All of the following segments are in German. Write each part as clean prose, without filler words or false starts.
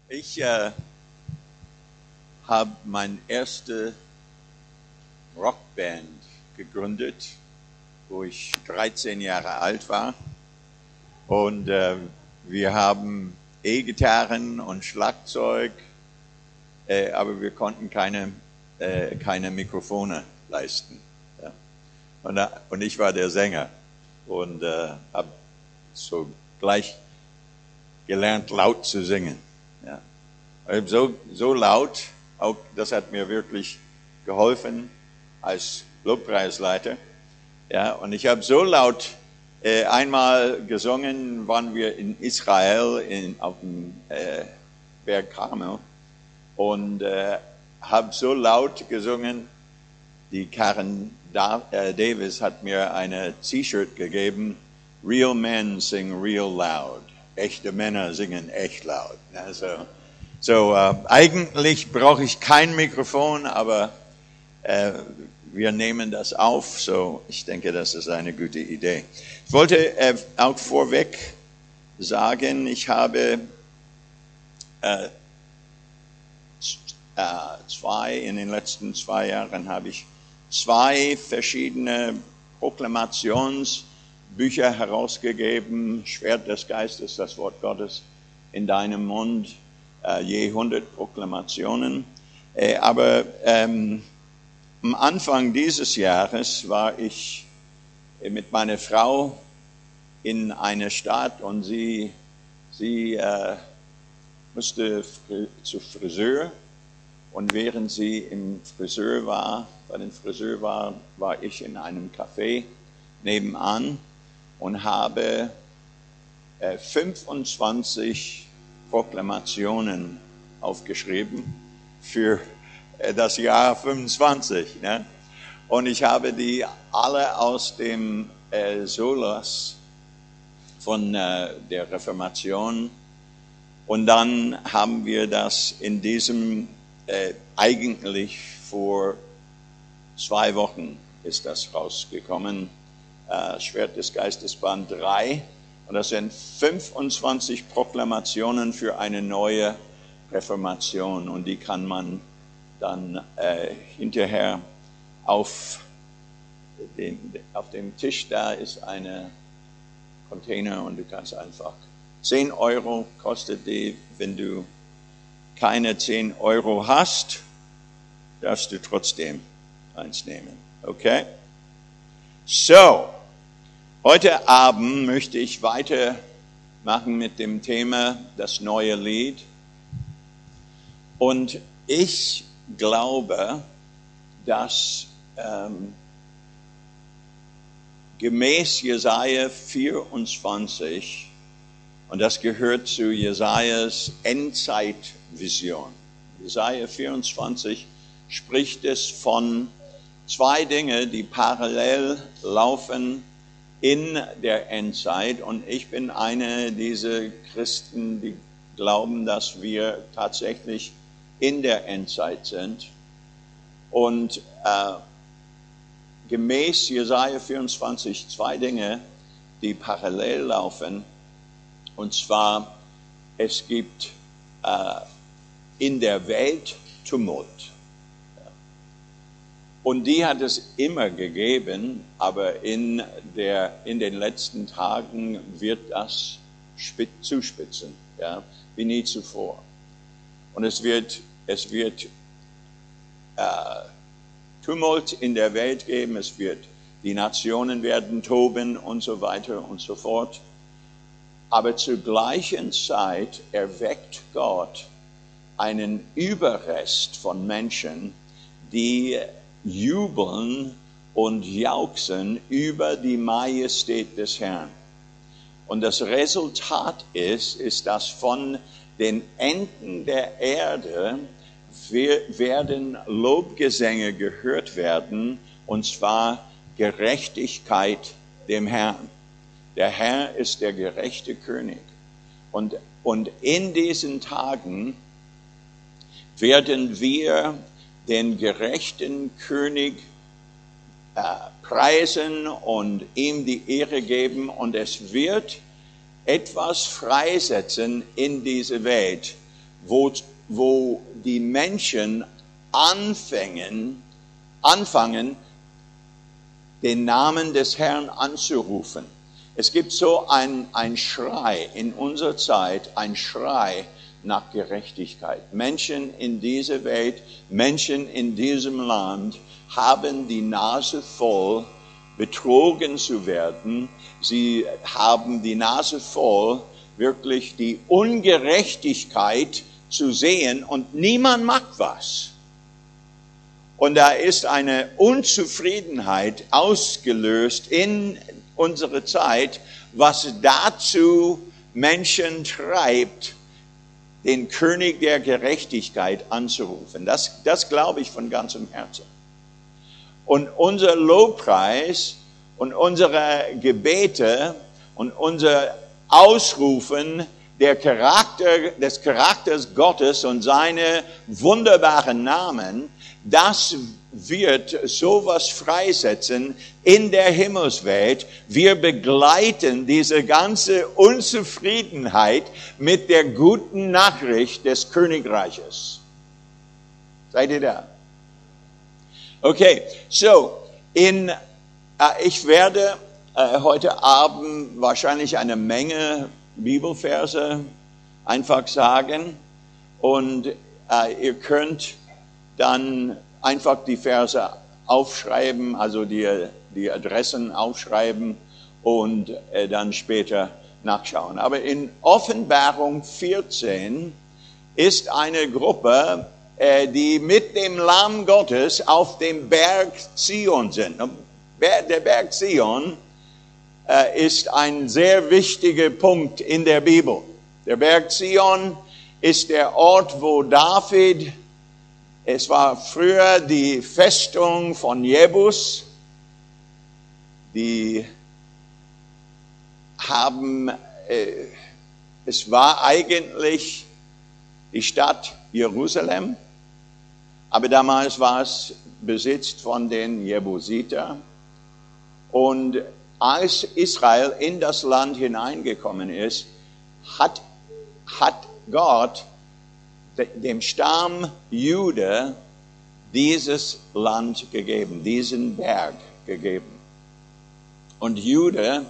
Ich habe meine erste Rockband gegründet, wo ich 13 Jahre alt war. Und wir haben E-Gitarren und Schlagzeug, aber wir konnten keine Mikrofone leisten. Ja. Und ich war der Sänger und habe so gleich gelernt, laut zu singen. Ja. So laut, auch das hat mir wirklich geholfen als Lobpreisleiter. Ja, und ich habe so laut einmal gesungen, waren wir in Israel auf dem Berg Karmel und habe so laut gesungen, die Karen Davis hat mir eine T-Shirt gegeben, Real Men Sing Real Loud. Echte Männer singen echt laut. Also, eigentlich brauche ich kein Mikrofon, aber wir nehmen das auf. So, ich denke, das ist eine gute Idee. Ich wollte auch vorweg sagen, ich habe in den letzten 2 Jahren habe ich 2 verschiedene Proklamationsbücher herausgegeben. Schwert des Geistes, das Wort Gottes in deinem Mund, je 100 Proklamationen. Aber am Anfang dieses Jahres war ich mit meiner Frau in einer Stadt und sie musste zu Friseur. Und während sie im Friseur war, war ich in einem Café nebenan und habe 25 Proklamationen aufgeschrieben für das Jahr 25. Ne? Und ich habe die alle aus dem Solas von der Reformation. Und dann haben wir das in diesem eigentlich vor 2 Wochen ist das rausgekommen, Schwert des Geistes Band 3. Und das sind 25 Proklamationen für eine neue Reformation. Und die kann man dann hinterher auf dem Tisch da ist eine Container und du kannst einfach 10 Euro kostet die, wenn du keine 10 Euro hast, darfst du trotzdem eins nehmen. Okay? So, heute Abend möchte ich weitermachen mit dem Thema das neue Lied. Und ich glaube, dass gemäß Jesaja 24, und das gehört zu Jesajas Endzeitvision. Jesaja 24 spricht es von 2 Dingen, die parallel laufen in der Endzeit. Und ich bin einer dieser Christen, die glauben, dass wir tatsächlich in der Endzeit sind. Und gemäß Jesaja 24 2 Dinge, die parallel laufen. Und zwar, es gibt in der Welt Tumult. Und die hat es immer gegeben, aber in den letzten Tagen wird das zuspitzen, ja, wie nie zuvor. Und es wird Tumult in der Welt geben, die Nationen werden toben und so weiter und so fort. Aber zur gleichen Zeit erweckt Gott einen Überrest von Menschen, die jubeln und jauchzen über die Majestät des Herrn. Und das Resultat ist, dass von den Enden der Erde werden Lobgesänge gehört werden, und zwar Gerechtigkeit dem Herrn. Der Herr ist der gerechte König. Und in diesen Tagen werden wir den gerechten König preisen und ihm die Ehre geben. Und es wird etwas freisetzen in diese Welt, wo die Menschen anfangen, den Namen des Herrn anzurufen. Es gibt so ein Schrei in unserer Zeit, ein Schrei nach Gerechtigkeit. Menschen in dieser Welt, Menschen in diesem Land haben die Nase voll, betrogen zu werden. Sie haben die Nase voll, wirklich die Ungerechtigkeit zu sehen und niemand macht was. Und da ist eine Unzufriedenheit ausgelöst in unserer Zeit, was dazu Menschen treibt, den König der Gerechtigkeit anzurufen. Das glaube ich von ganzem Herzen. Und unser Lobpreis und unsere Gebete und unser Ausrufen des Charakters Gottes und seine wunderbaren Namen, das wird sowas freisetzen in der Himmelswelt. Wir begleiten diese ganze Unzufriedenheit mit der guten Nachricht des Königreiches. Seid ihr da? Okay, so, ich werde heute Abend wahrscheinlich eine Menge Bibelverse einfach sagen und ihr könnt dann einfach die Verse aufschreiben, also die Adressen aufschreiben und dann später nachschauen. Aber in Offenbarung 14 ist eine Gruppe, die mit dem Lamm Gottes auf dem Berg Zion sind. Der Berg Zion ist ein sehr wichtiger Punkt in der Bibel. Der Berg Zion ist der Ort, wo David, es war früher die Festung von Jebus, es war eigentlich die Stadt Jerusalem, aber damals war es Besitz von den Jebusiter. Und als Israel in das Land hineingekommen ist, hat Gott dem Stamm Juda dieses Land gegeben, diesen Berg gegeben. Und Juda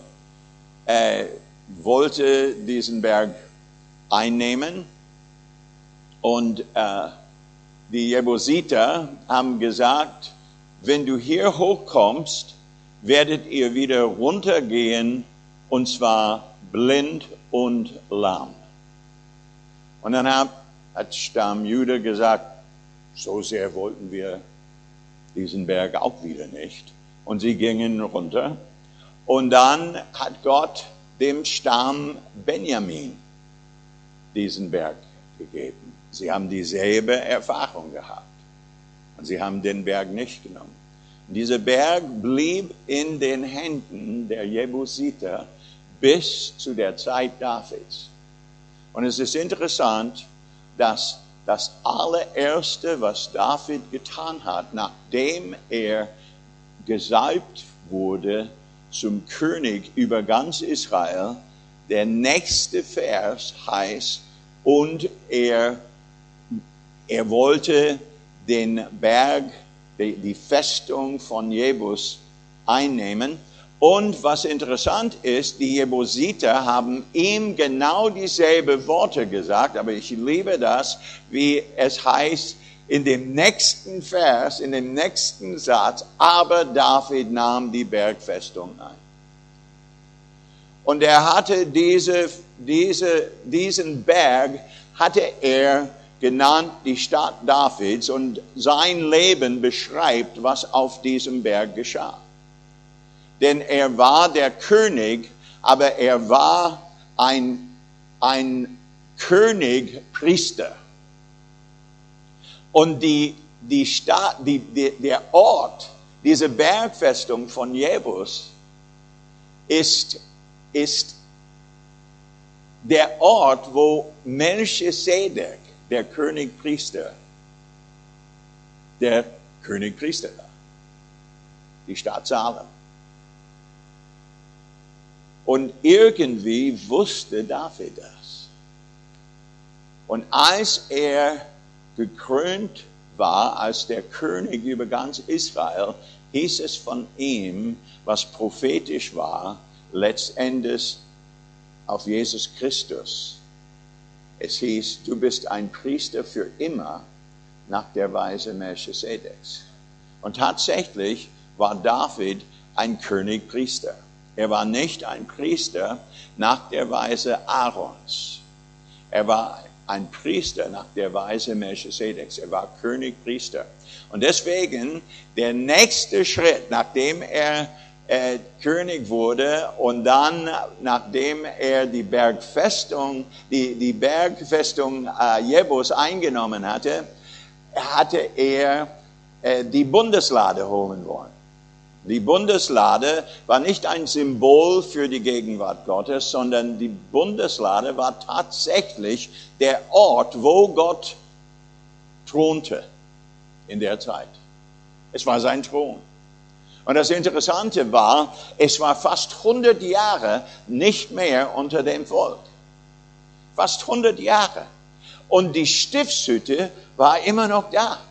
wollte diesen Berg einnehmen und die Jebusiter haben gesagt, wenn du hier hochkommst, werdet ihr wieder runtergehen, und zwar blind und lahm. Und dann hat Stamm Juda gesagt, so sehr wollten wir diesen Berg auch wieder nicht. Und sie gingen runter. Und dann hat Gott dem Stamm Benjamin diesen Berg gegeben. Sie haben dieselbe Erfahrung gehabt. Und sie haben den Berg nicht genommen. Und dieser Berg blieb in den Händen der Jebusiter bis zu der Zeit Davids. Und es ist interessant, dass das allererste, was David getan hat, nachdem er gesalbt wurde zum König über ganz Israel, der nächste Vers heißt, und er wollte den Berg, die Festung von Jebus einnehmen. Und was interessant ist, die Jebusiter haben ihm genau dieselbe Worte gesagt, aber ich liebe das, wie es heißt in dem nächsten Vers, in dem nächsten Satz, aber David nahm die Bergfestung ein. Und er hatte diesen Berg, hatte er genannt die Stadt Davids, und sein Leben beschreibt, was auf diesem Berg geschah. Denn er war der König, aber er war ein König-Priester. Und der Ort, diese Bergfestung von Jebus, ist der Ort, wo Melchisedek, der König-Priester war. Die Stadt Salem. Und irgendwie wusste David das. Und als er gekrönt war, als der König über ganz Israel, hieß es von ihm, was prophetisch war, letztendlich auf Jesus Christus. Es hieß, du bist ein Priester für immer nach der Weise Melchisedeks. Und tatsächlich war David ein Königpriester. Er war nicht ein Priester nach der Weise Aarons. Er war ein Priester nach der Weise Melchisedeks. Er war Königpriester. Und deswegen der nächste Schritt, nachdem er König wurde und dann, nachdem er die Bergfestung Jebus eingenommen hatte, hatte er die Bundeslade holen wollen. Die Bundeslade war nicht ein Symbol für die Gegenwart Gottes, sondern die Bundeslade war tatsächlich der Ort, wo Gott thronte in der Zeit. Es war sein Thron. Und das Interessante war, es war fast 100 Jahre nicht mehr unter dem Volk. Fast 100 Jahre. Und die Stiftshütte war immer noch da.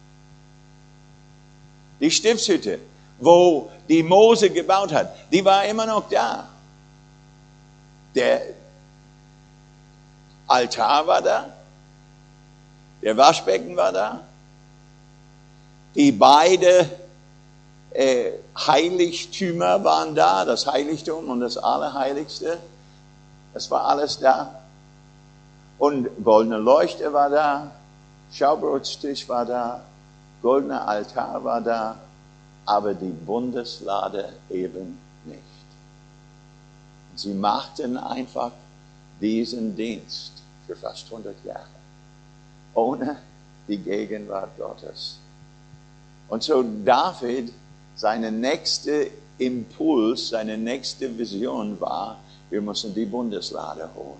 Die Stiftshütte, wo die Mose gebaut hat, die war immer noch da. Der Altar war da. Der Waschbecken war da. Die beiden Heiligtümer waren da, das Heiligtum und das Allerheiligste. Das war alles da. Und goldene Leuchte war da, Schaubrotstisch war da, goldener Altar war da, aber die Bundeslade eben nicht. Sie machten einfach diesen Dienst für fast 100 Jahre, ohne die Gegenwart Gottes. Und so David, seine nächste Impuls, seine nächste Vision war, wir müssen die Bundeslade holen.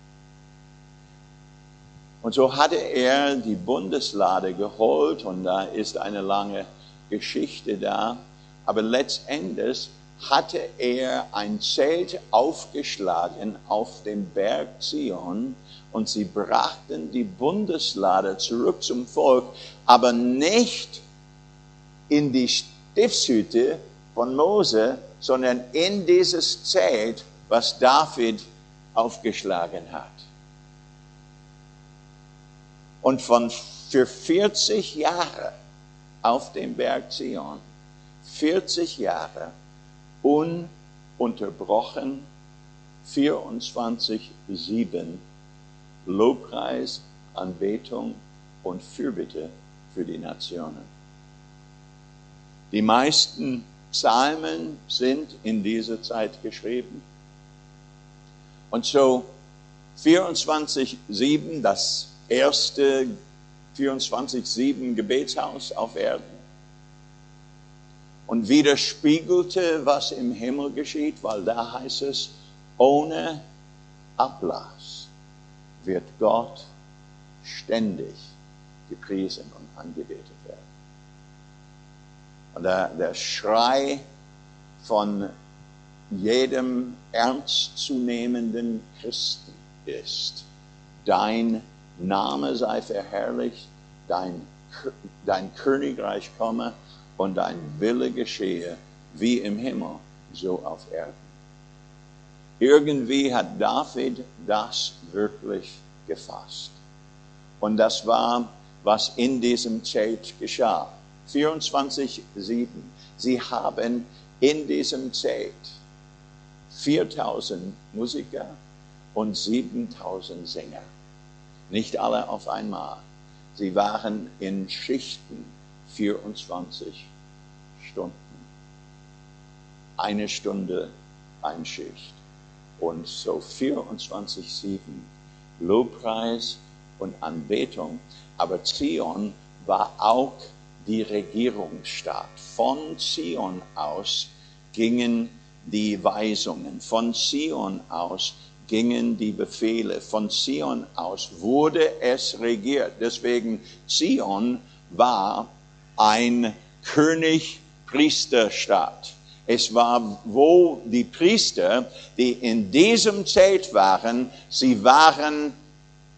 Und so hatte er die Bundeslade geholt und da ist eine lange Geschichte da. Aber letztendlich hatte er ein Zelt aufgeschlagen auf dem Berg Zion und sie brachten die Bundeslade zurück zum Volk, aber nicht in die Stiftshütte von Mose, sondern in dieses Zelt, was David aufgeschlagen hat. Und für 40 Jahre auf dem Berg Zion, 40 Jahre ununterbrochen, 24/7 Lobpreis, Anbetung und Fürbitte für die Nationen. Die meisten Psalmen sind in dieser Zeit geschrieben. Und so 24/7, das erste 24/7 Gebetshaus auf Erden. Und widerspiegelte, was im Himmel geschieht, weil da heißt es, ohne Ablass wird Gott ständig gepriesen und angebetet werden. Und der Schrei von jedem ernstzunehmenden Christen ist, dein Name sei verherrlicht, dein Königreich komme und dein Wille geschehe, wie im Himmel, so auf Erden. Irgendwie hat David das wirklich gefasst. Und das war, was in diesem Zelt geschah. 24/7. Sie haben in diesem Zelt 4.000 Musiker und 7.000 Sänger. Nicht alle auf einmal. Sie waren in Schichten 24 Stunden. Eine Stunde, eine Schicht. Und so 24/7 Lobpreis und Anbetung. Aber Zion war auch die Regierungsstadt. Von Zion aus gingen die Weisungen. Von Zion aus gingen die Befehle. Von Zion aus wurde es regiert. Deswegen Zion war ein König-Priester-Stadt. Es war, wo die Priester, die in diesem Zelt waren, sie waren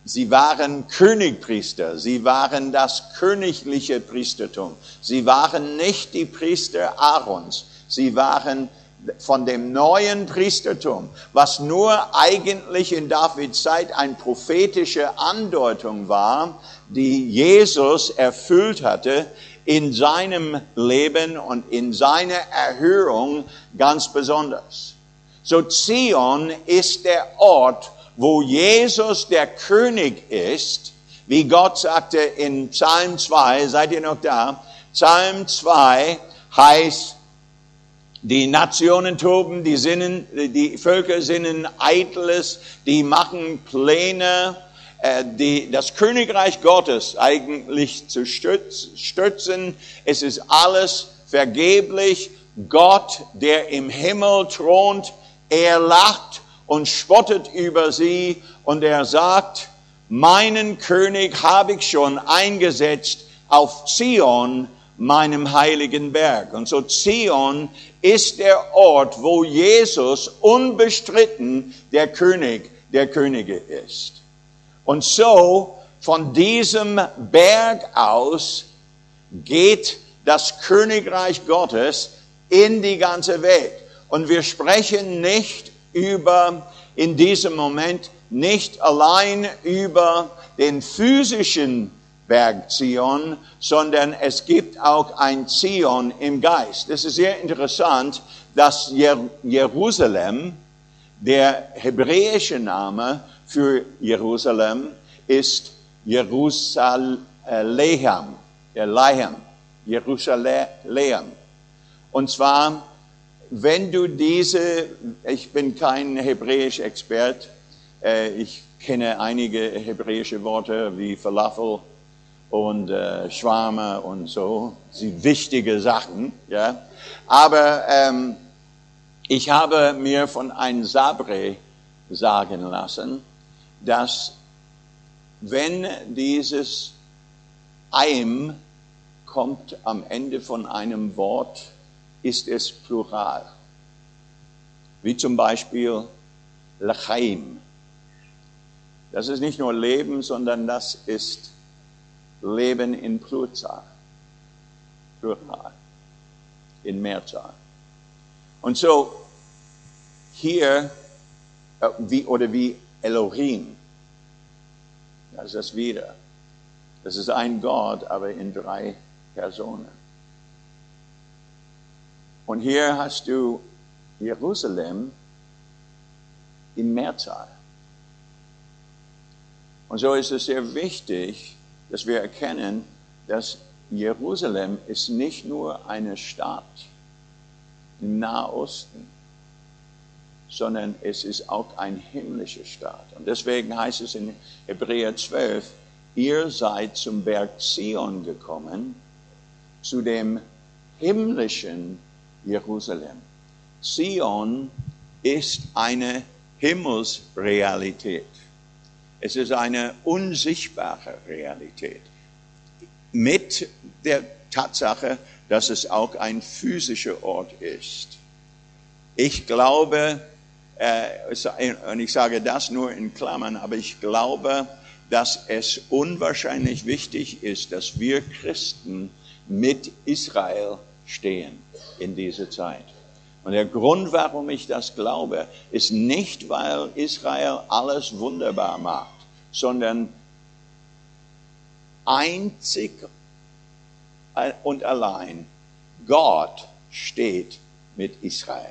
Sie waren Königpriester, sie waren das königliche Priestertum. Sie waren nicht die Priester Aarons, sie waren von dem neuen Priestertum, was nur eigentlich in Davids Zeit eine prophetische Andeutung war, die Jesus erfüllt hatte in seinem Leben und in seiner Erhöhung ganz besonders. So Zion ist der Ort, wo Jesus der König ist, wie Gott sagte in Psalm 2, seid ihr noch da? Psalm 2 heißt, die Nationen toben, die Völker sinnen Eitles, die machen Pläne, das Königreich Gottes eigentlich zu stürzen. Es ist alles vergeblich. Gott, der im Himmel thront, er lacht und spottet über sie und er sagt, meinen König habe ich schon eingesetzt auf Zion, meinem heiligen Berg. Und so Zion ist der Ort, wo Jesus unbestritten der König der Könige ist. Und so von diesem Berg aus geht das Königreich Gottes in die ganze Welt. Und wir sprechen in diesem Moment nicht allein über den physischen Berg Zion, sondern es gibt auch ein Zion im Geist. Es ist sehr interessant, dass Jerusalem, der hebräische Name für Jerusalem ist Jerusalem. Und zwar, wenn du ich bin kein Hebräisch-Expert, ich kenne einige hebräische Worte wie Falafel und Schwarme und so, sind wichtige Sachen, ja. Aber ich habe mir von einem Sabre sagen lassen, dass wenn dieses Eim kommt am Ende von einem Wort, ist es plural. Wie zum Beispiel L'chaim. Das ist nicht nur Leben, sondern das ist Leben in Plural, in Mehrzahl. Und so hier, wie Elohim, das ist das wieder. Das ist ein Gott, aber in 3 Personen. Und hier hast du Jerusalem in Mehrzahl. Und so ist es sehr wichtig, dass wir erkennen, dass Jerusalem ist nicht nur eine Stadt im Nahosten, sondern es ist auch ein himmlischer Staat. Und deswegen heißt es in Hebräer 12, ihr seid zum Berg Zion gekommen, zu dem himmlischen Jerusalem. Zion ist eine Himmelsrealität. Es ist eine unsichtbare Realität. Mit der Tatsache, dass es auch ein physischer Ort ist. Ich glaube, und ich sage das nur in Klammern, aber ich glaube, dass es unwahrscheinlich wichtig ist, dass wir Christen mit Israel stehen in dieser Zeit. Und der Grund, warum ich das glaube, ist nicht, weil Israel alles wunderbar macht, sondern einzig und allein Gott steht mit Israel.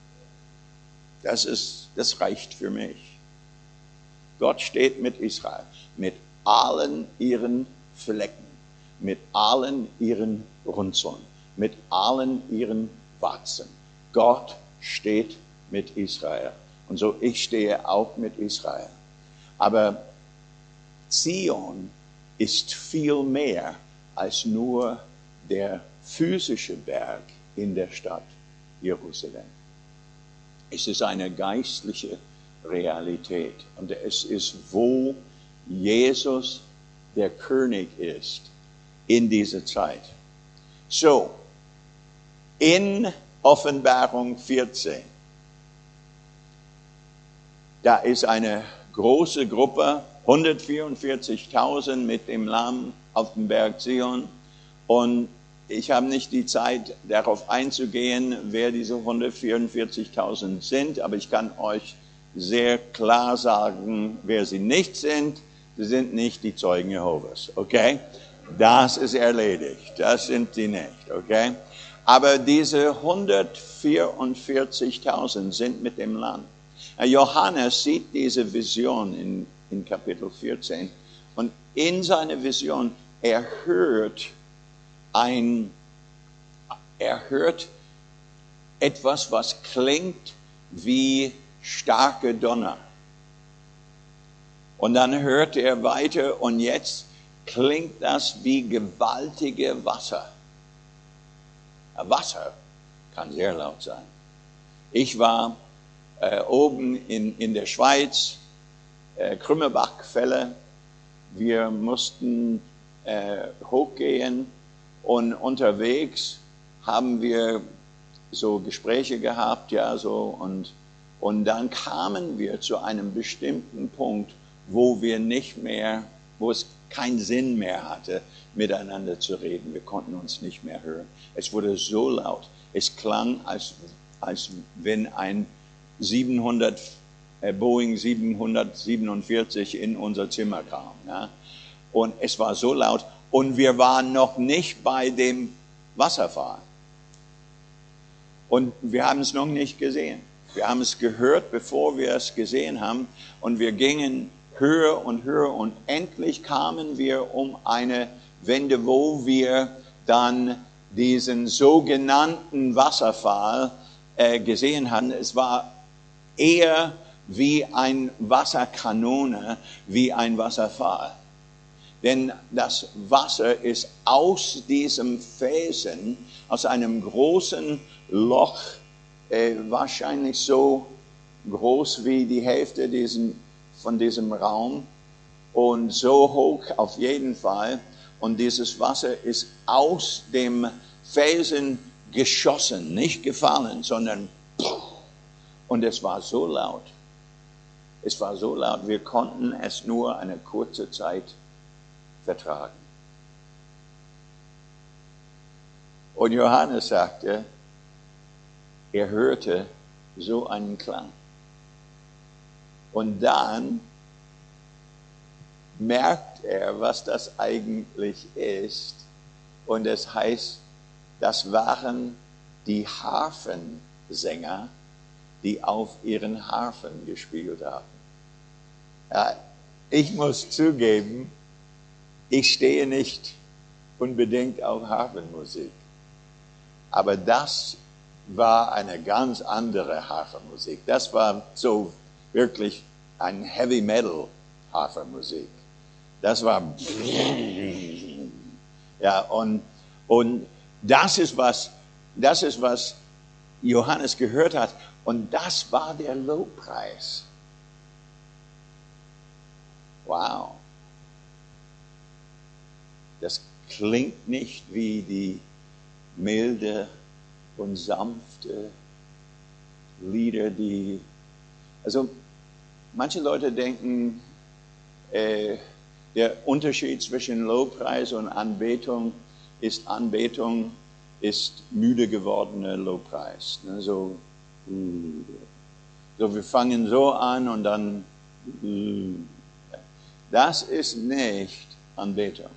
Das reicht für mich. Gott steht mit Israel, mit allen ihren Flecken, mit allen ihren Runzeln, mit allen ihren Warzen. Gott steht mit Israel. Und so ich stehe auch mit Israel. Aber Zion ist viel mehr als nur der physische Berg in der Stadt Jerusalem. Es ist eine geistliche Realität. Und es ist, wo Jesus der König ist in dieser Zeit. So, in Offenbarung 14, da ist eine große Gruppe 144.000 mit dem Lamm auf dem Berg Zion. Und ich habe nicht die Zeit, darauf einzugehen, wer diese 144.000 sind, aber ich kann euch sehr klar sagen, wer sie nicht sind. Sie sind nicht die Zeugen Jehovas, okay? Das ist erledigt. Das sind sie nicht, okay? Aber diese 144.000 sind mit dem Lamm. Johannes sieht diese Vision in Kapitel 14 und in seiner Vision, er hört etwas, was klingt wie starke Donner. Und dann hört er weiter und jetzt klingt das wie gewaltige Wasser. Wasser kann sehr laut sein. Ich war oben in der Schweiz, Krümmelbachfälle. Wir mussten hochgehen und unterwegs haben wir so Gespräche gehabt, ja, so und dann kamen wir zu einem bestimmten Punkt, wo es keinen Sinn mehr hatte, miteinander zu reden. Wir konnten uns nicht mehr hören. Es wurde so laut. Es klang, als wenn ein Boeing 747 in unser Zimmer kam. Ja? Und es war so laut. Und wir waren noch nicht bei dem Wasserfall. Und wir haben es noch nicht gesehen. Wir haben es gehört, bevor wir es gesehen haben. Und wir gingen höher und höher. Und endlich kamen wir um eine Wende, wo wir dann diesen sogenannten Wasserfall gesehen haben. Es war eher wie ein Wasserkanone, wie ein Wasserfall. Denn das Wasser ist aus diesem Felsen, aus einem großen Loch, wahrscheinlich so groß wie die Hälfte von diesem Raum und so hoch auf jeden Fall. Und dieses Wasser ist aus dem Felsen geschossen, nicht gefallen, sondern und es war so laut. Es war so laut, wir konnten es nur eine kurze Zeit vertragen. Und Johannes sagte, er hörte so einen Klang. Und dann merkt er, was das eigentlich ist. Und es heißt, das waren die Harfensänger, die auf ihren Harfen gespielt haben. Ja, ich muss zugeben, ich stehe nicht unbedingt auf Harfenmusik. Aber das war eine ganz andere Harfenmusik. Das war so wirklich ein Heavy Metal Harfenmusik. Das war ja und das ist was Johannes gehört hat und das war der Lobpreis. Wow. Das klingt nicht wie die milde und sanfte Lieder, also manche Leute denken, der Unterschied zwischen Lobpreis und Anbetung ist müde gewordener Lobpreis. Ne? So wir fangen so an und dann, das ist nicht Anbetung.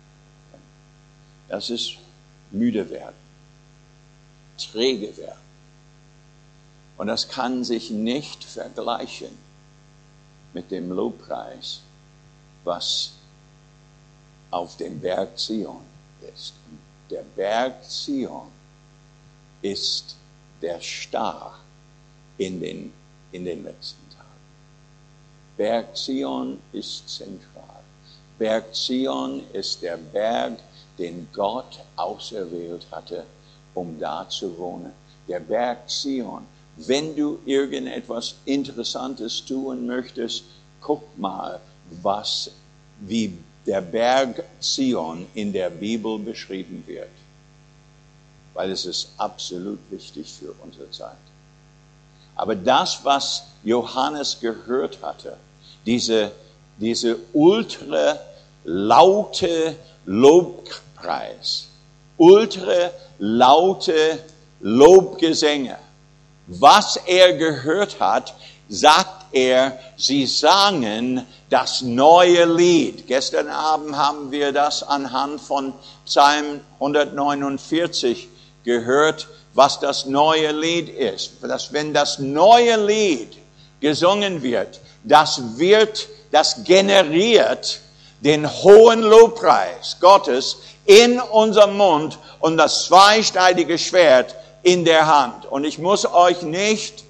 Das ist müde werden, träge werden. Und das kann sich nicht vergleichen mit dem Lobpreis, was auf dem Berg Zion ist. Und der Berg Zion ist der Star in den letzten Tagen. Berg Zion ist zentral. Berg Zion ist der Berg, den Gott auserwählt hatte, um da zu wohnen. Der Berg Zion. Wenn du irgendetwas Interessantes tun möchtest, guck mal, wie der Berg Zion in der Bibel beschrieben wird. Weil es ist absolut wichtig für unsere Zeit. Aber das, was Johannes gehört hatte, diese diese ultra laute Lobpreis, ultra laute Lobgesänge. Was er gehört hat, sagt er, sie sangen das neue Lied. Gestern Abend haben wir das anhand von Psalm 149 gehört, was das neue Lied ist. Dass wenn das neue Lied gesungen wird, das generiert den hohen Lobpreis Gottes in unserem Mund und das zweischneidige Schwert in der Hand. Und ich muss euch nicht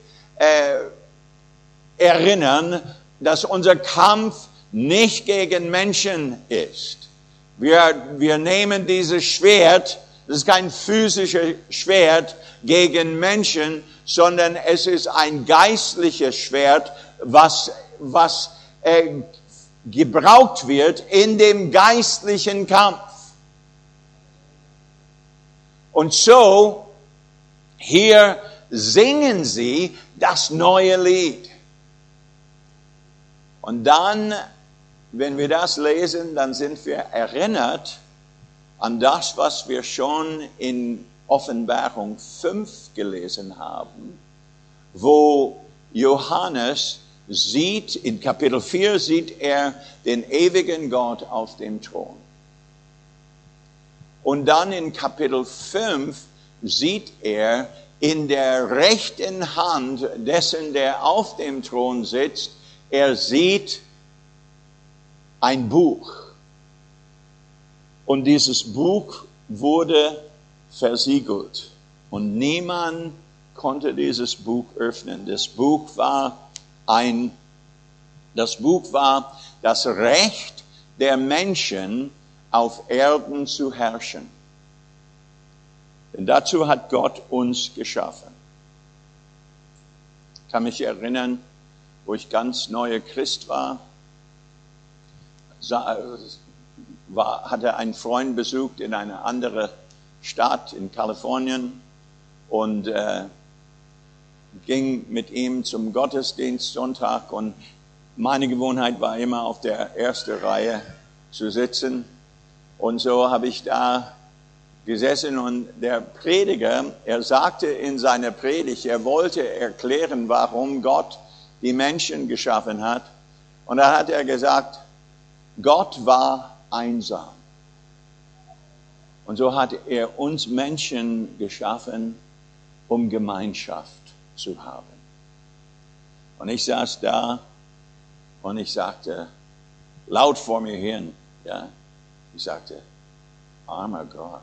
erinnern, dass unser Kampf nicht gegen Menschen ist. Wir nehmen dieses Schwert, das ist kein physisches Schwert gegen Menschen, sondern es ist ein geistliches Schwert, was gebraucht wird in dem geistlichen Kampf. Und so, hier singen sie das neue Lied. Und dann, wenn wir das lesen, dann sind wir erinnert an das, was wir schon in Offenbarung 5 gelesen haben, wo Johannes sieht, in Kapitel 4 sieht er den ewigen Gott auf dem Thron. Und dann in Kapitel 5 sieht er in der rechten Hand dessen, der auf dem Thron sitzt, er sieht ein Buch. Und dieses Buch wurde versiegelt. Und niemand konnte dieses Buch öffnen. Das Buch war das Recht der Menschen, auf Erden zu herrschen. Denn dazu hat Gott uns geschaffen. Ich kann mich erinnern, wo ich ganz neuer Christ war, hatte einen Freund besucht in eine andere Stadt in Kalifornien und ging mit ihm zum Gottesdienst Sonntag und meine Gewohnheit war immer auf der ersten Reihe zu sitzen und so habe ich da gesessen und der Prediger, er sagte in seiner Predigt, er wollte erklären, warum Gott die Menschen geschaffen hat und da hat er gesagt, Gott war einsam. Und so hat er uns Menschen geschaffen, um Gemeinschaft zu haben. Und ich saß da und ich sagte, laut vor mir hin, ja, ich sagte, armer Gott.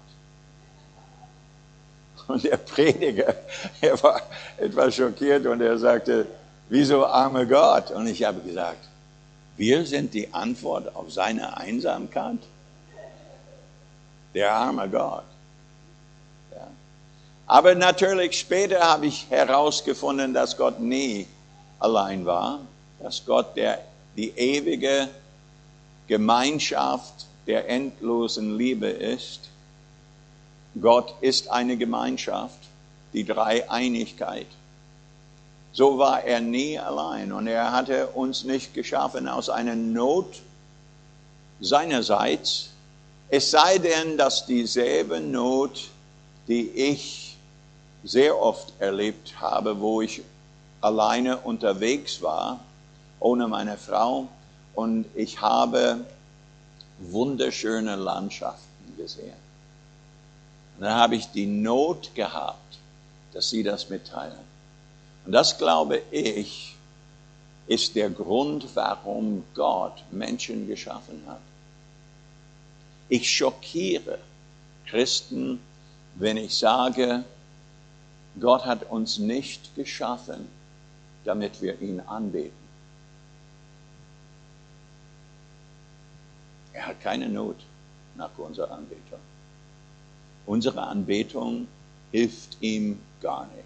Und der Prediger, er war etwas schockiert und er sagte, wieso armer Gott? Und ich habe gesagt, wir sind die Antwort auf seine Einsamkeit. Der arme Gott. Ja. Aber natürlich später habe ich herausgefunden, dass Gott nie allein war, dass Gott die ewige Gemeinschaft der endlosen Liebe ist. Gott ist eine Gemeinschaft, die Dreieinigkeit. So war er nie allein und er hatte uns nicht geschaffen aus einer Not seinerseits, es sei denn, dass dieselbe Not, die ich sehr oft erlebt habe, wo ich alleine unterwegs war, ohne meine Frau, und ich habe wunderschöne Landschaften gesehen. Und dann habe ich die Not gehabt, dass sie das mitteilen. Und das, glaube ich, ist der Grund, warum Gott Menschen geschaffen hat. Ich schockiere Christen, wenn ich sage, Gott hat uns nicht geschaffen, damit wir ihn anbeten. Er hat keine Not nach unserer Anbetung. Unsere Anbetung hilft ihm gar nicht.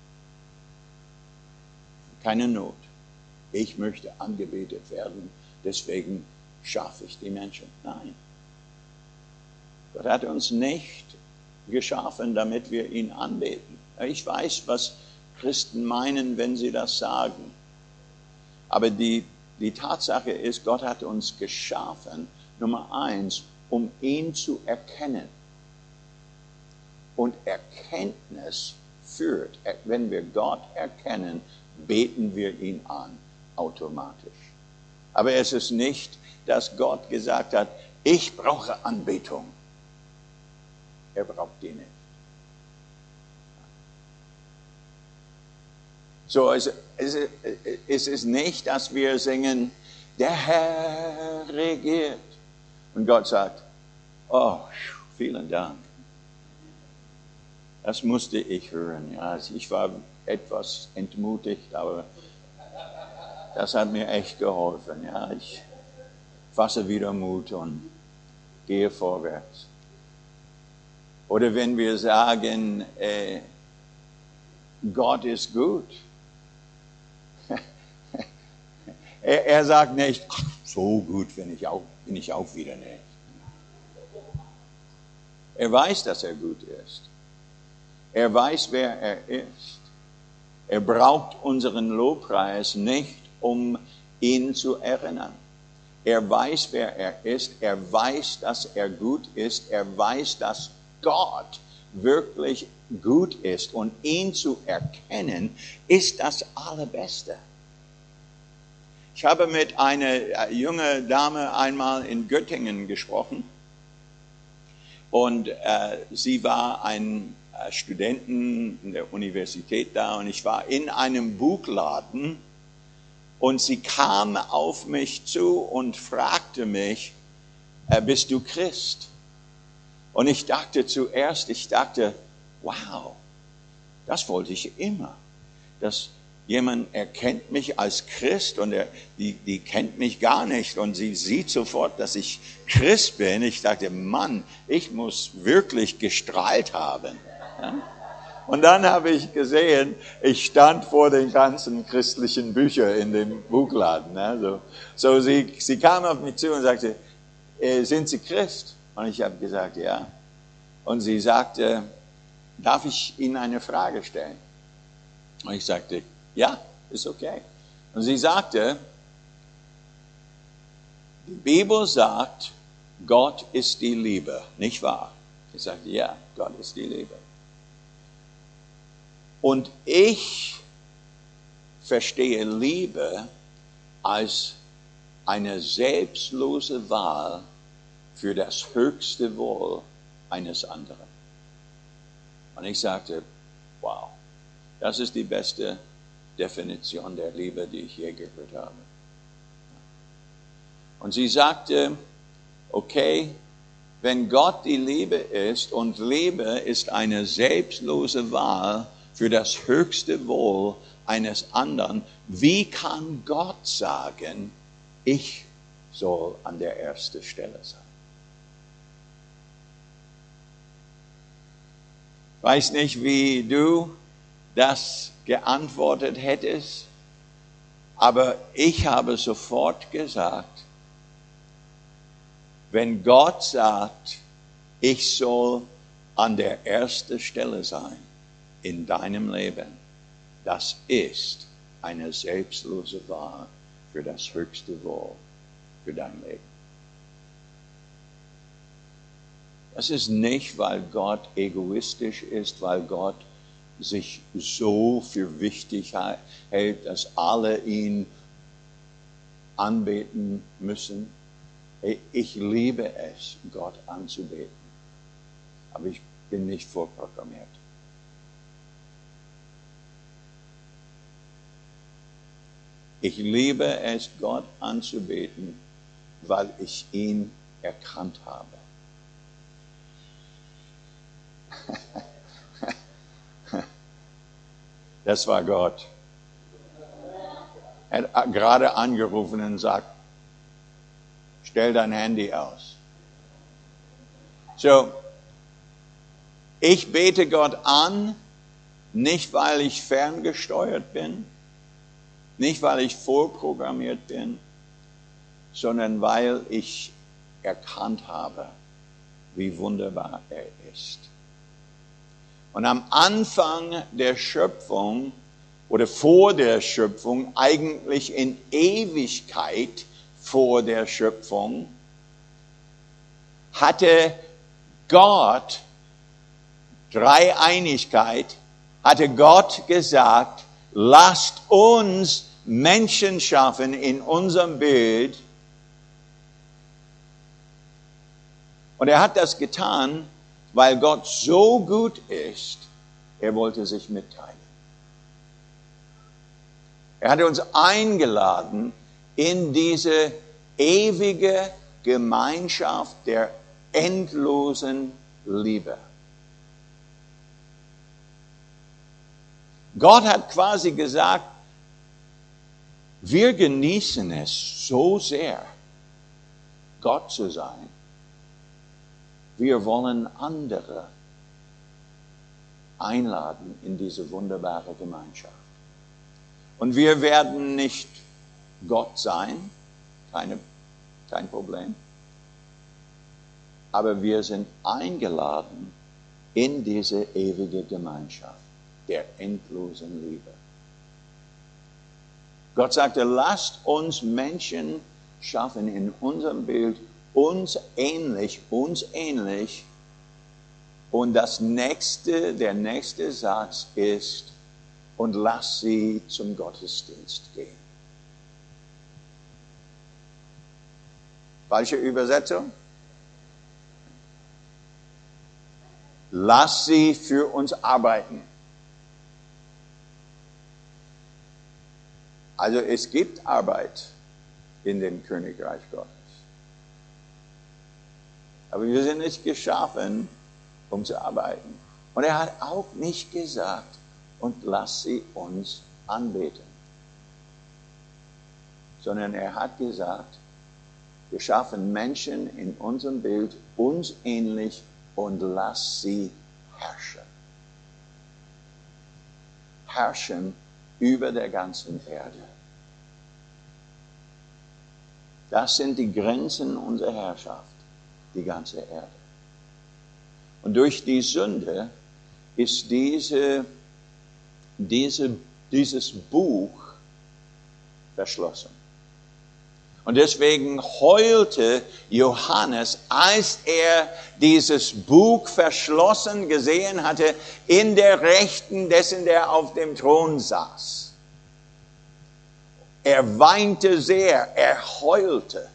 Keine Not. Ich möchte angebetet werden, deswegen schaffe ich die Menschen. Nein. Gott hat uns nicht geschaffen, damit wir ihn anbeten. Ich weiß, was Christen meinen, wenn sie das sagen. Aber die die Tatsache ist, Gott hat uns geschaffen, Nummer 1, um ihn zu erkennen. Und Erkenntnis führt, wenn wir Gott erkennen, beten wir ihn an, automatisch. Aber es ist nicht, dass Gott gesagt hat, ich brauche Anbetung. Er braucht die nicht. So, es ist nicht, dass wir singen, der Herr regiert. Und Gott sagt, oh, vielen Dank. Das musste ich hören. Ja. Also ich war etwas entmutigt, aber das hat mir echt geholfen. Ja. Ich fasse wieder Mut und gehe vorwärts. Oder wenn wir sagen, Gott ist gut. Er sagt nicht, so gut bin ich auch wieder nicht. Er weiß, dass er gut ist. Er weiß, wer er ist. Er braucht unseren Lobpreis nicht, um ihn zu erinnern. Er weiß, wer er ist. Er weiß, dass er gut ist. Er weiß, dass Gott wirklich gut ist. Und ihn zu erkennen, ist das Allerbeste. Ich habe mit einer jungen Dame einmal in Göttingen gesprochen. Und sie war ein Studentin in der Universität da. Und ich war in einem Buchladen. Und sie kam auf mich zu und fragte mich, bist du Christ? Und ich dachte zuerst, wow, das wollte ich immer. Dass jemand erkennt mich als Christ und die kennt mich gar nicht. Und sie sieht sofort, dass ich Christ bin. Ich dachte, Mann, ich muss wirklich gestrahlt haben. Ja? Und dann habe ich gesehen, ich stand vor den ganzen christlichen Büchern in dem Buchladen. Ja? So sie kam auf mich zu und sagte, sind Sie Christ? Und ich habe gesagt, ja. Und sie sagte, darf ich Ihnen eine Frage stellen? Und ich sagte, ja, ist okay. Und sie sagte, die Bibel sagt, Gott ist die Liebe, nicht wahr? Ich sagte, ja, Gott ist die Liebe. Und ich verstehe Liebe als eine selbstlose Wahl für das höchste Wohl eines anderen. Und ich sagte, wow, das ist die beste Definition der Liebe, die ich je gehört habe. Und sie sagte, okay, wenn Gott die Liebe ist und Liebe ist eine selbstlose Wahl für das höchste Wohl eines anderen, wie kann Gott sagen, ich soll an der ersten Stelle sein? Weiß nicht, wie du das geantwortet hättest, aber ich habe sofort gesagt, wenn Gott sagt, ich soll an der ersten Stelle sein in deinem Leben, das ist eine selbstlose Wahl für das höchste Wohl für dein Leben. Das ist nicht, weil Gott egoistisch ist, weil Gott sich so für wichtig hält, dass alle ihn anbeten müssen. Ich liebe es, Gott anzubeten, aber ich bin nicht vorprogrammiert. Ich liebe es, Gott anzubeten, weil ich ihn erkannt habe. Das war Gott. Er hat gerade angerufen und sagt, stell dein Handy aus. So, ich bete Gott an, nicht weil ich ferngesteuert bin, nicht weil ich vorprogrammiert bin, sondern weil ich erkannt habe, wie wunderbar er ist. Und am Anfang der Schöpfung oder vor der Schöpfung, eigentlich in Ewigkeit vor der Schöpfung, hatte Gott, Dreieinigkeit, hatte Gott gesagt, lasst uns Menschen schaffen in unserem Bild. Und er hat das getan, weil Gott so gut ist, er wollte sich mitteilen. Er hatte uns eingeladen in diese ewige Gemeinschaft der endlosen Liebe. Gott hat quasi gesagt, wir genießen es so sehr, Gott zu sein. Wir wollen andere einladen in diese wunderbare Gemeinschaft. Und wir werden nicht Gott sein, kein Problem. Aber wir sind eingeladen in diese ewige Gemeinschaft der endlosen Liebe. Gott sagte, lasst uns Menschen schaffen in unserem Bild, uns ähnlich. Und der nächste Satz ist, und lasst sie zum Gottesdienst gehen. Falsche Übersetzung? Lasst sie für uns arbeiten. Also es gibt Arbeit in dem Königreich Gottes. Aber wir sind nicht geschaffen, um zu arbeiten. Und er hat auch nicht gesagt, und lasst sie uns anbeten. Sondern er hat gesagt, wir schaffen Menschen in unserem Bild, uns ähnlich, und lasst sie herrschen. Herrschen über der ganzen Erde. Das sind die Grenzen unserer Herrschaft, die ganze Erde. Und durch die Sünde ist dieses Buch verschlossen. Und deswegen heulte Johannes, als er dieses Buch verschlossen gesehen hatte, in der Rechten dessen, der auf dem Thron saß. Er weinte sehr, er heulte.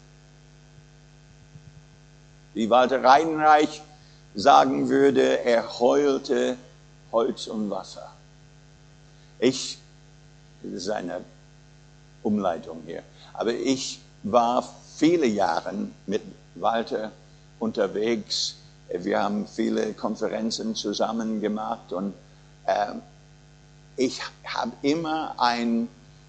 Wie Walter Reidenreich sagen würde, er heulte Holz und Wasser. Das ist eine Umleitung hier, aber ich war viele Jahre mit Walter unterwegs. Wir haben viele Konferenzen zusammen gemacht und ich habe immer ein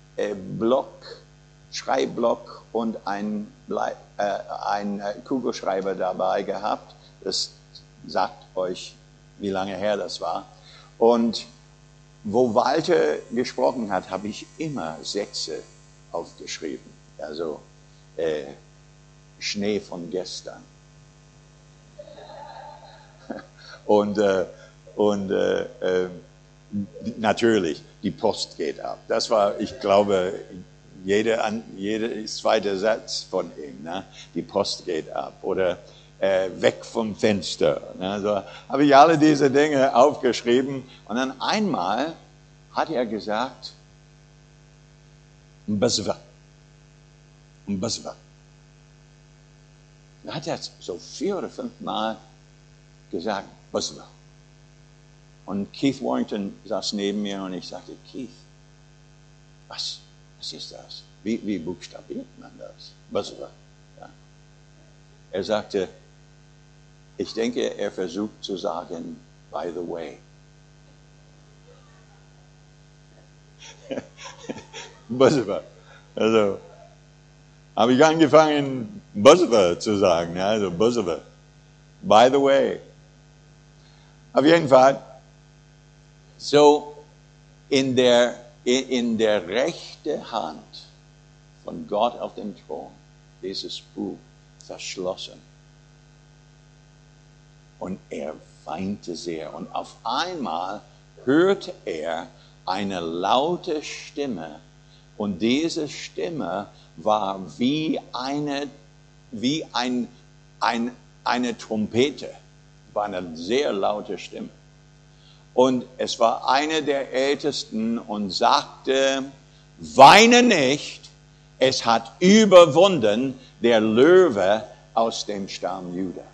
Schreibblock und ein Kugelschreiber dabei gehabt. Das sagt euch, wie lange her das war. Und wo Walter gesprochen hat, habe ich immer Sätze aufgeschrieben. Also Schnee von gestern. Und natürlich, die Post geht ab. Das war, ich glaube, jeder zweite Satz von ihm. Ne? Die Post geht ab. Oder weg vom Fenster. Ne? So habe ich alle diese Dinge aufgeschrieben. Und dann einmal hat er gesagt, Mbaswa. Dann hat er so 4 oder 5 Mal gesagt, Mbaswa. Und Keith Warrington saß neben mir und ich sagte, Keith, was ist das? Wie buchstabiert man das? Mbaswa. Ja. Er sagte, ich denke, er versucht zu sagen, by the way. Mbaswa. Also, habe ich angefangen, Mbaswa zu sagen. Ja, also, Mbaswa. By the way. Auf jeden Fall, so in der rechten Hand von Gott auf dem Thron, dieses Buch verschlossen. Und er weinte sehr. Und auf einmal hörte er eine laute Stimme. Und diese Stimme war wie eine Trompete. War eine sehr laute Stimme. Und es war einer der Ältesten und sagte, weine nicht, es hat überwunden der Löwe aus dem Stamm Juda.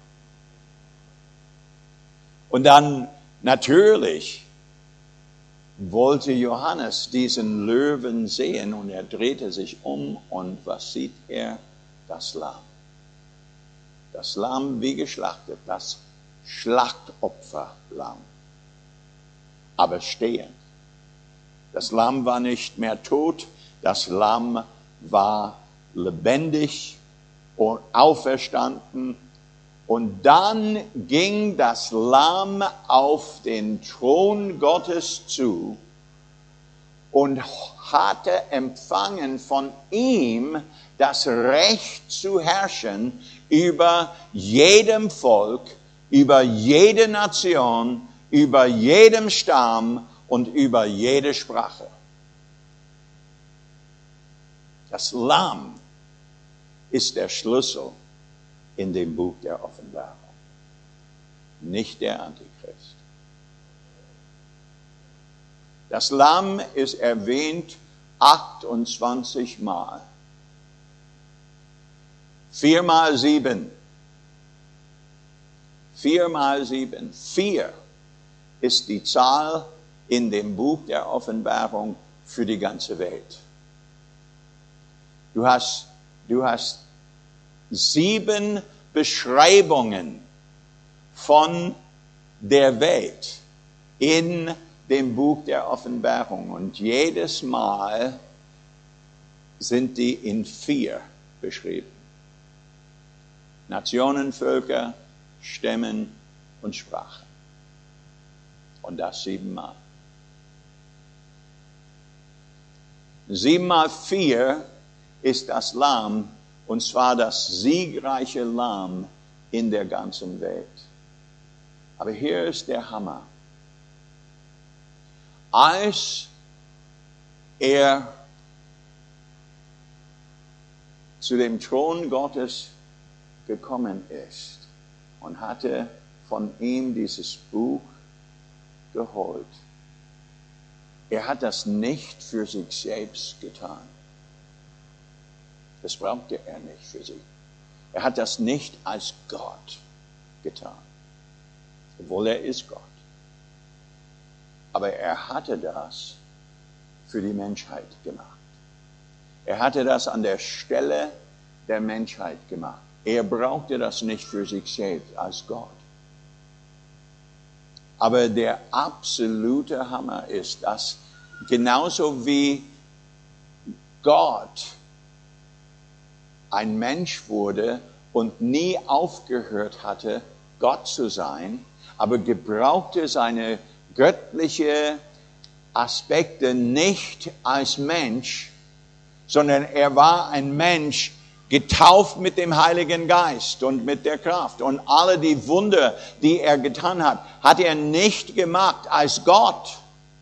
Und dann natürlich wollte Johannes diesen Löwen sehen und er drehte sich um und was sieht er? Das Lamm. Das Lamm wie geschlachtet, das Schlachtopferlamm. Aber stehend. Das Lamm war nicht mehr tot, das Lamm war lebendig und auferstanden. Und dann ging das Lamm auf den Thron Gottes zu und hatte empfangen von ihm das Recht zu herrschen über jedem Volk, über jede Nation, über jedem Stamm und über jede Sprache. Das Lamm ist der Schlüssel in dem Buch der Offenbarung, nicht der Antichrist. Das Lamm ist erwähnt 28 Mal. 4 mal 7. 4 mal 7. 4 ist die Zahl in dem Buch der Offenbarung für die ganze Welt. Du hast 7 Beschreibungen von der Welt in dem Buch der Offenbarung. Und jedes Mal sind die in 4 beschrieben. Nationen, Völker, Stämmen und Sprachen. Und das 7 Mal. 7 mal 4 ist das Lamm, und zwar das siegreiche Lamm in der ganzen Welt. Aber hier ist der Hammer. Als er zu dem Thron Gottes gekommen ist und hatte von ihm dieses Buch geholt, er hat das nicht für sich selbst getan. Das brauchte er nicht für sich. Er hat das nicht als Gott getan, obwohl er ist Gott. Aber er hatte das für die Menschheit gemacht. Er hatte das an der Stelle der Menschheit gemacht. Er brauchte das nicht für sich selbst als Gott. Aber der absolute Hammer ist, dass genauso wie Gott ein Mensch wurde und nie aufgehört hatte, Gott zu sein, aber gebrauchte seine göttliche Aspekte nicht als Mensch, sondern er war ein Mensch, getauft mit dem Heiligen Geist und mit der Kraft. Und alle die Wunder, die er getan hat, hat er nicht gemacht als Gott.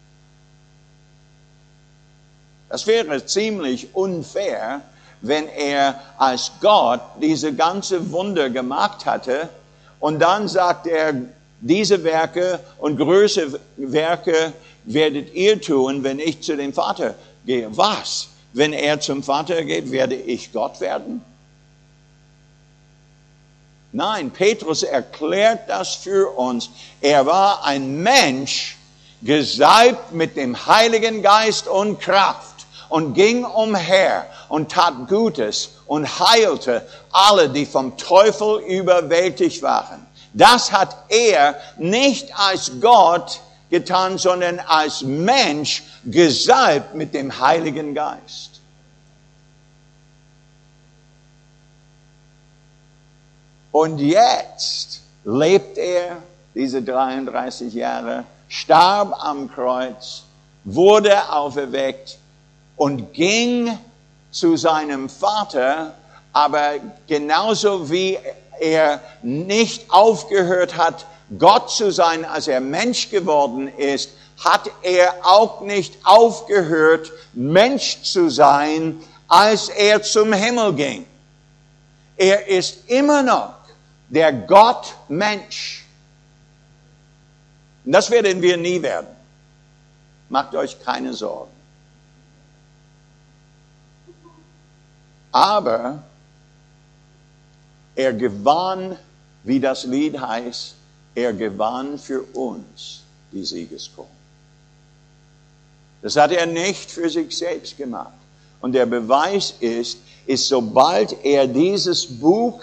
Das wäre ziemlich unfair, wenn er als Gott diese ganze Wunder gemacht hatte und dann sagt er, diese Werke und größere Werke werdet ihr tun, wenn ich zu dem Vater gehe. Was? Wenn er zum Vater geht, werde ich Gott werden? Nein, Petrus erklärt das für uns. Er war ein Mensch, gesalbt mit dem Heiligen Geist und Kraft und ging umher und tat Gutes und heilte alle, die vom Teufel überwältigt waren. Das hat er nicht als Gott getan, sondern als Mensch, gesalbt mit dem Heiligen Geist. Und jetzt lebt er diese 33 Jahre, starb am Kreuz, wurde auferweckt und ging zu seinem Vater, aber genauso wie er nicht aufgehört hat, Gott zu sein, als er Mensch geworden ist, hat er auch nicht aufgehört, Mensch zu sein, als er zum Himmel ging. Er ist immer noch der Gott-Mensch. Und das werden wir nie werden. Macht euch keine Sorgen. Aber er gewann, wie das Lied heißt, er gewann für uns die Siegeskrone. Das hat er nicht für sich selbst gemacht. Und der Beweis ist, sobald er dieses Buch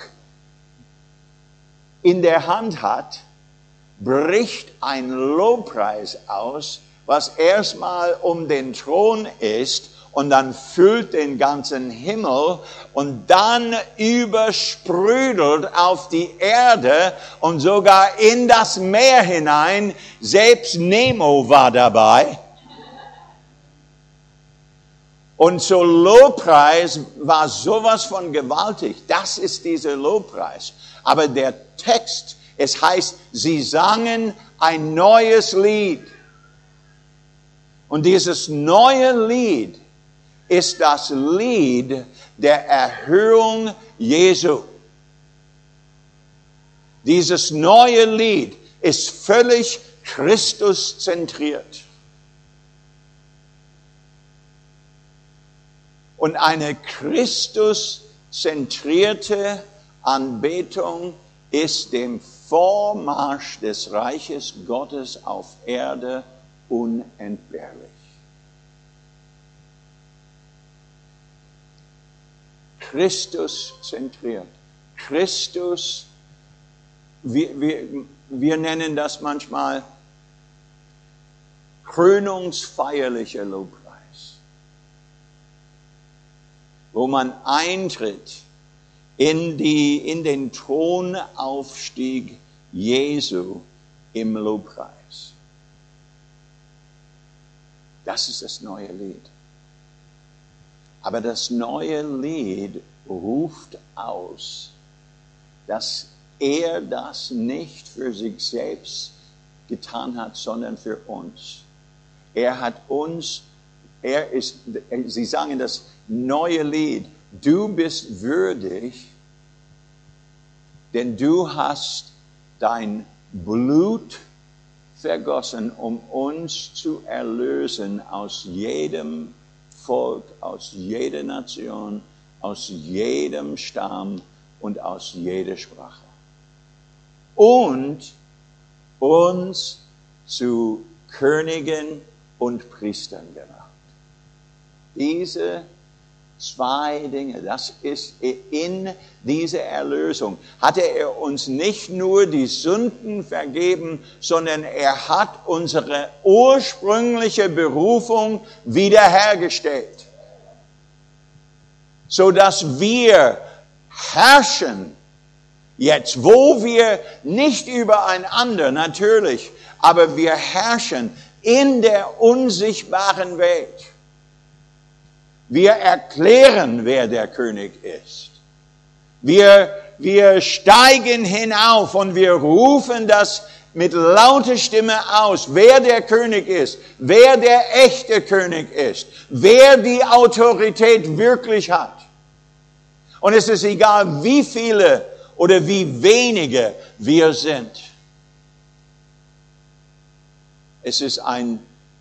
in der Hand hat, bricht ein Lobpreis aus, was erstmal um den Thron ist und dann füllt den ganzen Himmel und dann übersprudelt auf die Erde und sogar in das Meer hinein. Selbst Nemo war dabei. Und so Lobpreis war sowas von gewaltig. Das ist dieser Lobpreis. Aber der Text, es heißt, sie sangen ein neues Lied. Und dieses neue Lied ist das Lied der Erhöhung Jesu. Dieses neue Lied ist völlig Christus-zentriert. Und eine Christus-zentrierte Anbetung ist dem Vormarsch des Reiches Gottes auf Erde unentbehrlich. Christus zentriert. Christus, wir nennen das manchmal krönungsfeierlicher Lobpreis, wo man eintritt in den Thronaufstieg Jesu im Lobpreis. Das ist das neue Lied. Aber das neue Lied ruft aus, dass er das nicht für sich selbst getan hat, sondern für uns. Er hat uns, sie sagen das neue Lied, du bist würdig, denn du hast dein Blut vergossen, um uns zu erlösen aus jedem Volk, aus jeder Nation, aus jedem Stamm und aus jeder Sprache. Und uns zu Königen und Priestern gemacht. Diese zwei Dinge, das ist in dieser Erlösung. Hatte er uns nicht nur die Sünden vergeben, sondern er hat unsere ursprüngliche Berufung wiederhergestellt. Sodass wir herrschen jetzt, wo wir nicht übereinander, natürlich, aber wir herrschen in der unsichtbaren Welt. Wir erklären, wer der König ist. Wir steigen hinauf und wir rufen das mit lauter Stimme aus, wer der König ist, wer der echte König ist, wer die Autorität wirklich hat. Und es ist egal, wie viele oder wie wenige wir sind. Es ist ein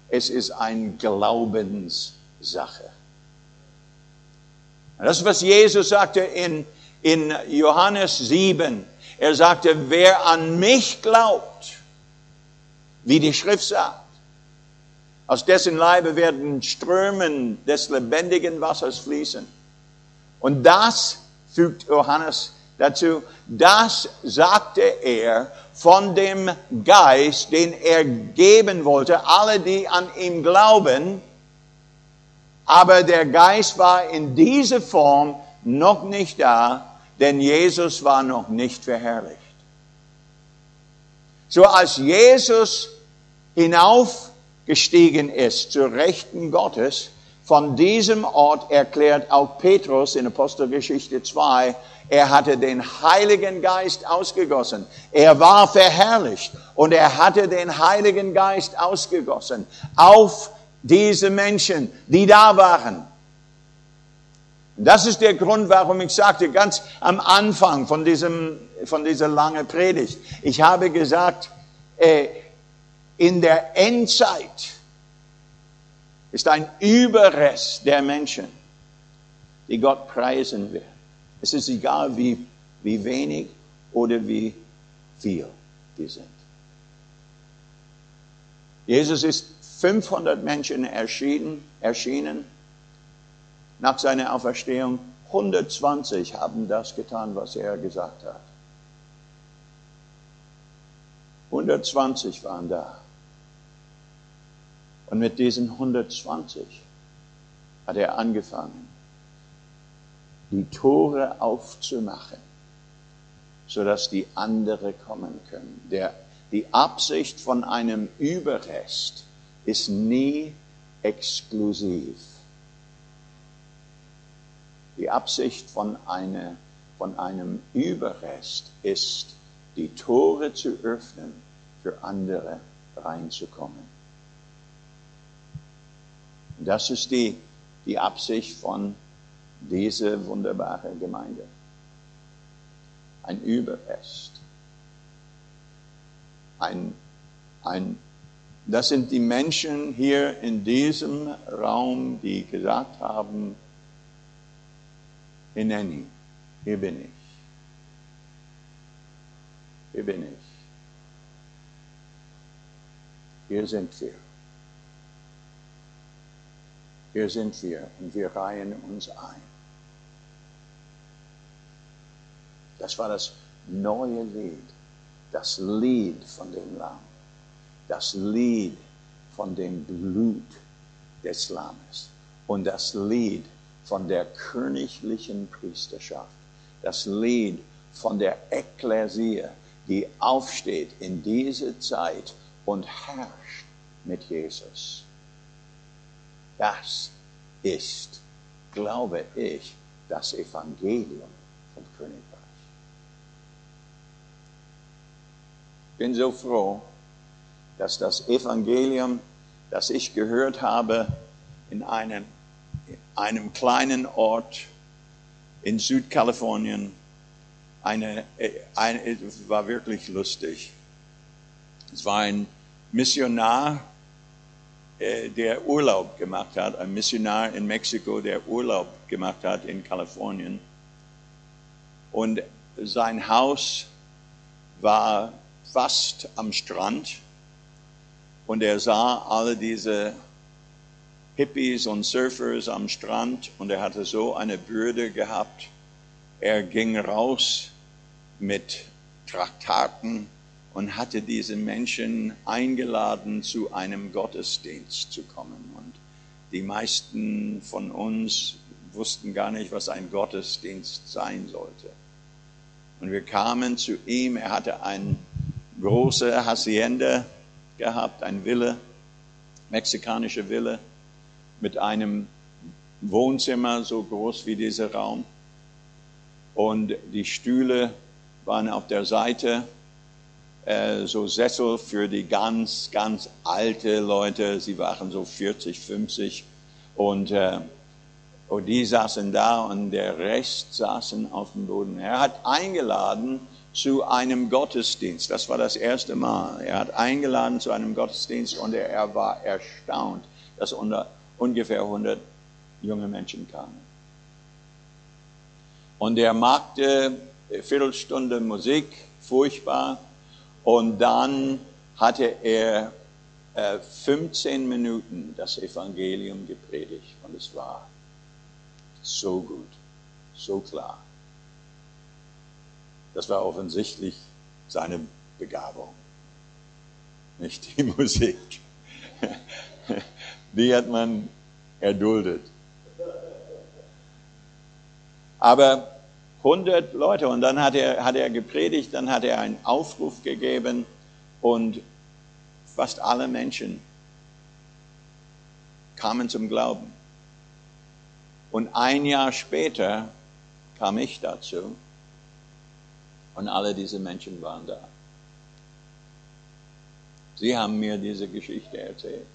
Glaubenssache. Das ist, was Jesus sagte in Johannes 7. Er sagte, wer an mich glaubt, wie die Schrift sagt, aus dessen Leibe werden Strömen des lebendigen Wassers fließen. Und das, fügt Johannes dazu, das sagte er von dem Geist, den er geben wollte, alle, die an ihm glauben. Aber der Geist war in dieser Form noch nicht da, denn Jesus war noch nicht verherrlicht. So als Jesus hinaufgestiegen ist zur Rechten Gottes, von diesem Ort erklärt auch Petrus in Apostelgeschichte 2, er hatte den Heiligen Geist ausgegossen. Er war verherrlicht. Und er hatte den Heiligen Geist ausgegossen auf diese Menschen, die da waren. Das ist der Grund, warum ich sagte, ganz am Anfang von dieser langen Predigt, ich habe gesagt, in der Endzeit ist ein Überrest der Menschen, die Gott preisen wird. Es ist egal, wie wenig oder wie viel die sind. Jesus ist 500 Menschen erschienen. Nach seiner Auferstehung 120 haben das getan, was er gesagt hat. 120 waren da. Und mit diesen 120 hat er angefangen, die Tore aufzumachen, sodass die anderen kommen können. Die Absicht von einem Überrest ist nie exklusiv. Die Absicht von einem Überrest ist, die Tore zu öffnen, für andere reinzukommen. Das ist die Absicht von dieser wunderbaren Gemeinde. Ein Überrest. Das sind die Menschen hier in diesem Raum, die gesagt haben, Hineni, hier bin ich. Hier bin ich. Hier sind wir. Hier sind wir und wir reihen uns ein. Das war das neue Lied, das Lied von dem Lamm, das Lied von dem Blut des Lammes und das Lied von der königlichen Priesterschaft, das Lied von der Ekklesia, die aufsteht in diese Zeit und herrscht mit Jesus. Das ist, glaube ich, das Evangelium vom Königreich. Ich bin so froh, dass das Evangelium, das ich gehört habe in einem kleinen Ort in Südkalifornien, es war wirklich lustig. Es war ein Missionar, der Urlaub gemacht hat, ein Missionar in Mexiko, der Urlaub gemacht hat in Kalifornien. Und sein Haus war fast am Strand und er sah alle diese Hippies und Surfers am Strand und er hatte so eine Bürde gehabt. Er ging raus mit Traktaten und hatte diese Menschen eingeladen, zu einem Gottesdienst zu kommen. Und die meisten von uns wussten gar nicht, was ein Gottesdienst sein sollte. Und wir kamen zu ihm, er hatte eine große Hacienda gehabt, eine Villa, mexikanische Villa, mit einem Wohnzimmer so groß wie dieser Raum. Und die Stühle waren auf der Seite, so Sessel für die ganz, ganz alte Leute. Sie waren so 40, 50 und die saßen da und der Rest saßen auf dem Boden. Er hat eingeladen zu einem Gottesdienst. Das war das erste Mal. Er hat eingeladen zu einem Gottesdienst und er war erstaunt, dass ungefähr 100 junge Menschen kamen. Und er machte eine Viertelstunde Musik, furchtbar. Und dann hatte er 15 Minuten das Evangelium gepredigt. Und es war so gut, so klar. Das war offensichtlich seine Begabung, nicht die Musik. Die hat man erduldet. Aber 100 Leute und dann hat er gepredigt, dann hat er einen Aufruf gegeben und fast alle Menschen kamen zum Glauben. Und ein Jahr später kam ich dazu und alle diese Menschen waren da. Sie haben mir diese Geschichte erzählt.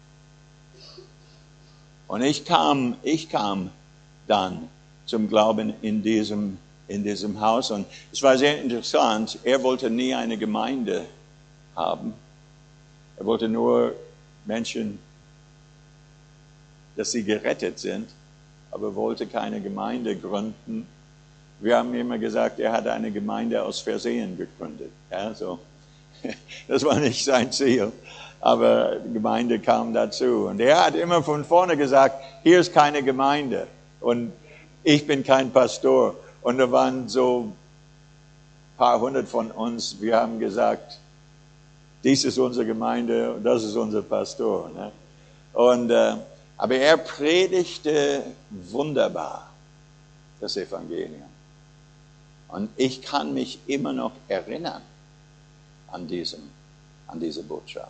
Und ich kam dann zum Glauben in diesem Haus. Und es war sehr interessant. Er wollte nie eine Gemeinde haben. Er wollte nur Menschen, dass sie gerettet sind, aber wollte keine Gemeinde gründen. Wir haben immer gesagt, er hat eine Gemeinde aus Versehen gegründet. Ja, so. Das war nicht sein Ziel, aber die Gemeinde kam dazu. Und er hat immer von vorne gesagt, hier ist keine Gemeinde und ich bin kein Pastor. Und da waren so ein paar hundert von uns, wir haben gesagt, dies ist unsere Gemeinde und das ist unser Pastor. Ne? Und, aber er predigte wunderbar das Evangelium. Und ich kann mich immer noch erinnern an diese Botschaft.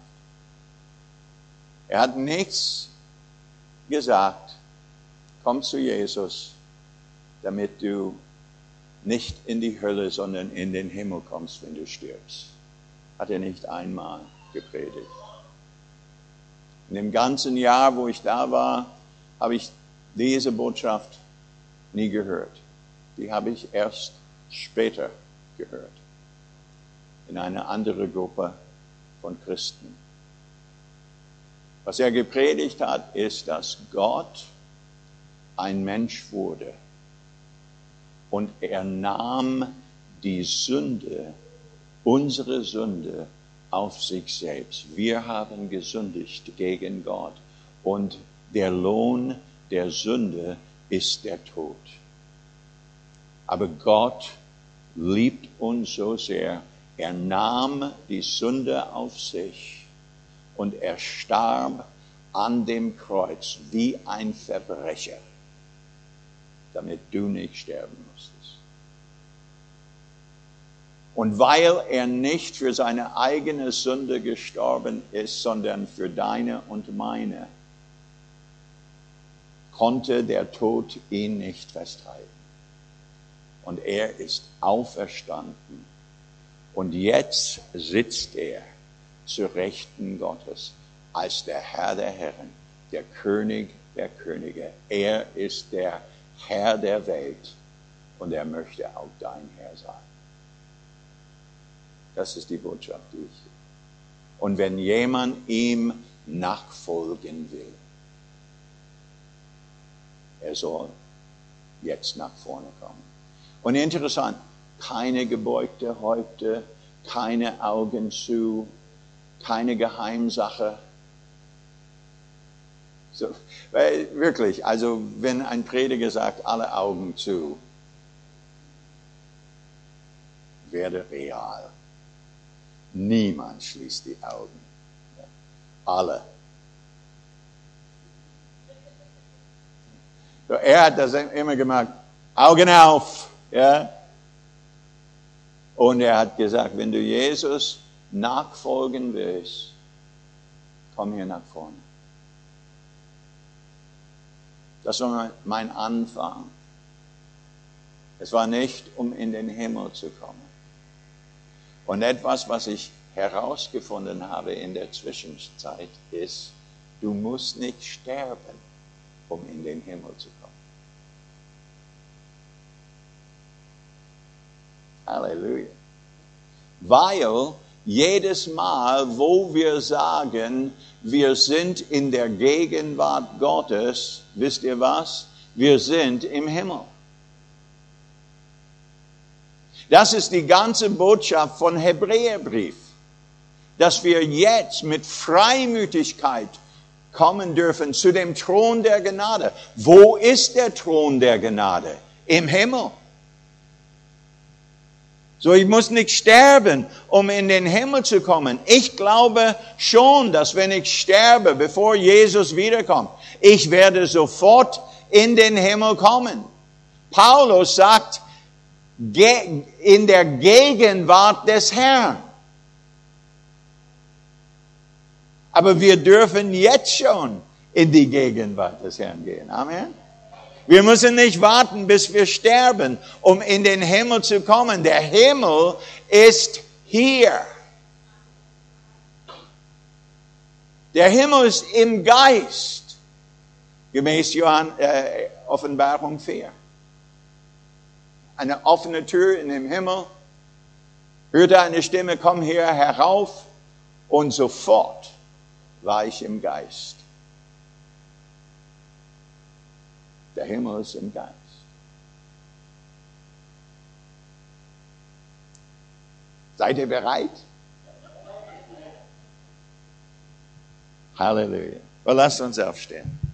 Er hat nichts gesagt, komm zu Jesus, damit du nicht in die Hölle, sondern in den Himmel kommst, wenn du stirbst. Hat er nicht einmal gepredigt. In dem ganzen Jahr, wo ich da war, habe ich diese Botschaft nie gehört. Die habe ich erst später gehört. In einer anderen Gruppe von Christen. Was er gepredigt hat, ist, dass Gott ein Mensch wurde und er nahm die Sünde, unsere Sünde, auf sich selbst. Wir haben gesündigt gegen Gott und der Lohn der Sünde ist der Tod. Aber Gott liebt uns so sehr, er nahm die Sünde auf sich und er starb an dem Kreuz wie ein Verbrecher, damit du nicht sterben musstest. Und weil er nicht für seine eigene Sünde gestorben ist, sondern für deine und meine, konnte der Tod ihn nicht festhalten. Und er ist auferstanden. Und jetzt sitzt er zu Rechten Gottes als der Herr der Herren, der König der Könige. Er ist der Herr der Welt und er möchte auch dein Herr sein. Das ist die Botschaft, die ich. Und wenn jemand ihm nachfolgen will, er soll jetzt nach vorne kommen. Und interessant, keine gebeugte Häupter, keine Augen zu, keine Geheimsache. So, weil wirklich, also wenn ein Prediger sagt, alle Augen zu, werde real. Niemand schließt die Augen. Alle. So, er hat das immer gemacht, Augen auf. Ja? Und er hat gesagt, wenn du Jesus nachfolgen willst, komm hier nach vorne. Das war mein Anfang. Es war nicht, um in den Himmel zu kommen. Und etwas, was ich herausgefunden habe in der Zwischenzeit, ist, du musst nicht sterben, um in den Himmel zu kommen. Halleluja. Weil jedes Mal, wo wir sagen, wir sind in der Gegenwart Gottes, wisst ihr was? Wir sind im Himmel. Das ist die ganze Botschaft von Hebräerbrief, dass wir jetzt mit Freimütigkeit kommen dürfen zu dem Thron der Gnade. Wo ist der Thron der Gnade? Im Himmel. So, ich muss nicht sterben, um in den Himmel zu kommen. Ich glaube schon, dass wenn ich sterbe, bevor Jesus wiederkommt, ich werde sofort in den Himmel kommen. Paulus sagt, in der Gegenwart des Herrn. Aber wir dürfen jetzt schon in die Gegenwart des Herrn gehen. Amen. Wir müssen nicht warten, bis wir sterben, um in den Himmel zu kommen. Der Himmel ist hier. Der Himmel ist im Geist, gemäß Offenbarung 4. Eine offene Tür in dem Himmel, hörte eine Stimme, komm hier herauf, und sofort war ich im Geist. Der Himmel ist im Geist. Seid ihr bereit? Halleluja. Well, lasst uns aufstehen.